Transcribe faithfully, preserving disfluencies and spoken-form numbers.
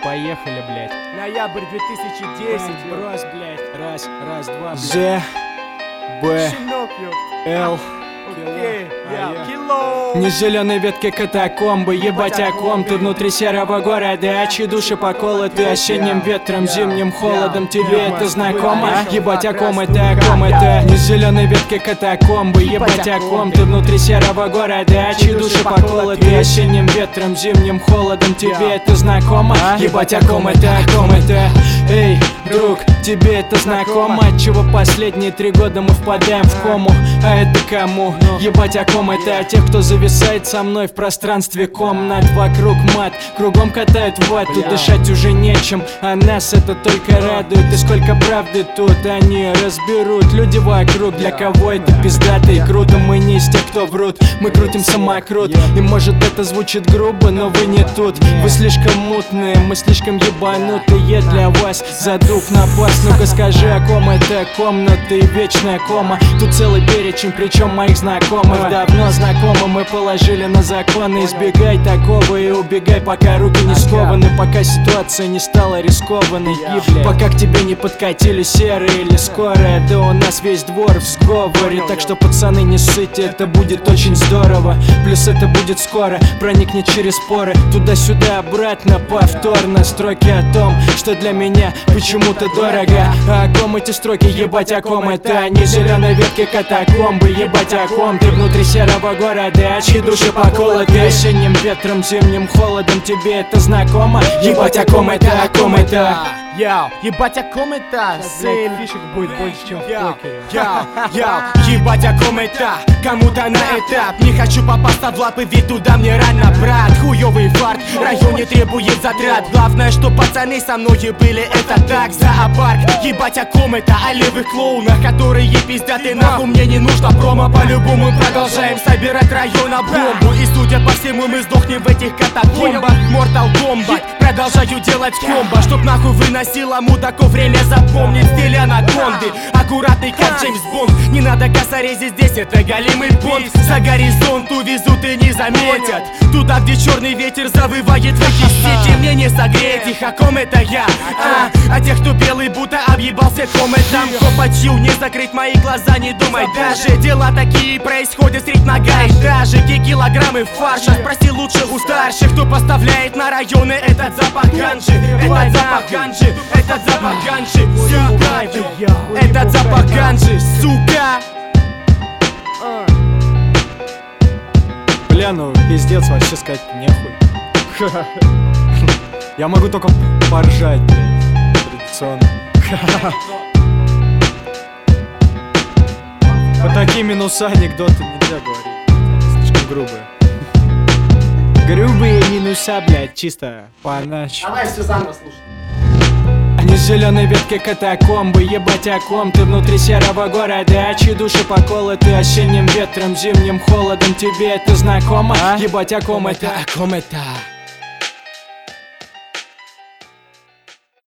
поехали, блядь. Ноябрь две тысячи десять, Брось, блядь. Раз, раз, два, блядь. Ж, Б, щенок, ёп. Л. Окей, А я, я- кило. Не зеленой ветки катакомбы, ебать о ком ты внутри серого города, а чьи души поколоты осенним ветром, зимним холодом. Тебе это знакомо? Ебать о ком это, о ком это? Не зеленой ветки катакомбы, ебать о ком ты внутри серого города, а чьи души поколоты осенним ветром, зимним холодом. Тебе это знакомо? Ебать о ком это, о ком это? Эй, друг, тебе это знакомо? Отчего последние три года мы впадаем в кому? А это кому? Ебать о ком это? О тех, кто зависает со мной в пространстве комнат. Вокруг мат, кругом катают вату, дышать уже нечем, а нас это только радует. И сколько правды тут они разберут. Люди вокруг, для кого это пиздато и круто. Мы не из тех, кто врут, мы крутим самокрут. И может это звучит грубо, но вы не тут. Вы слишком мутные, мы слишком ебанутые для вас. Задув на бас, ну-ка скажи, о ком это? Комната и вечная кома. Тут целый перечень, причем моих знакомых. Давно знакомы, мы положили на законы. Избегай такого и убегай, пока руки не скованы, пока ситуация не стала рискованной, пока к тебе не подкатили серые или скорая. Да у нас весь двор в сговоре, так что, пацаны, не ссыте, это будет очень здорово. Плюс это будет скоро, проникнет через поры, туда-сюда, обратно, повторно. Строки о том, что для меня почему-то дорого. А о ком эти строки, ебать о ком это? Не зеленой ветки катакомбы, ебать о ком ты внутри серого города, а чьи души поколоты осенним ветром, зимним холодом. Тебе это знакомо? Ебать о ком это, о ком это? Яу, ебать о ком это? Сын. Фишек будет больше, чем в Яу, покере. яу, яу, ебать о ком это? Кому-то на этап. Не хочу попасться в лапы, ведь туда мне рано, брат. Хуёвый фарт, в районе требует затрат. Главное, что пацаны со мной были, это так, зоопарк. Ебать о ком это? О левых клоунах, которые пиздят, и нахуй мне не нужно промо. По-любому мы продолжаем собирать район на бомбу. И судя по всему, мы сдохнем в этих катакомбах. Mortal Kombat, продолжаю делать комбо, чтоб нахуй выносила мудаков время запомнить. Стиль анаконды, аккуратный как Джеймс Бонд. Не надо косорези, здесь это голимый понт. За горизонт увезут и не заметят. Туда, где черный ветер завывает в эти сети. Мне не согреть их, о ком это я? А, а тех, кто белый, будто объебался кометом. Копачью не закрыть мои глаза, не думай даже. Дела такие происходят средь нога и даже. Те килограммы фарша, спроси лучше у старших, кто поставляет на районы этот запах ганжи. Этот запах ганжи, этот запах ганжи, сука. Этот запах ганжи, сука. Бля, ну пиздец, вообще сказать нехуй. Я могу только поржать, блядь, традиционно. Вот такие минуса анекдоты нельзя говорить, слишком грубые. Грубые минуса, блядь, чисто по-нашему. Давай все заново слушай. Не зеленой ветки катакомбы, ебать о ком ты внутри серого города, а чьи души поколоты осенним ветром, зимним холодом. Тебе это знакомо? Ебать о ком это, о ком это?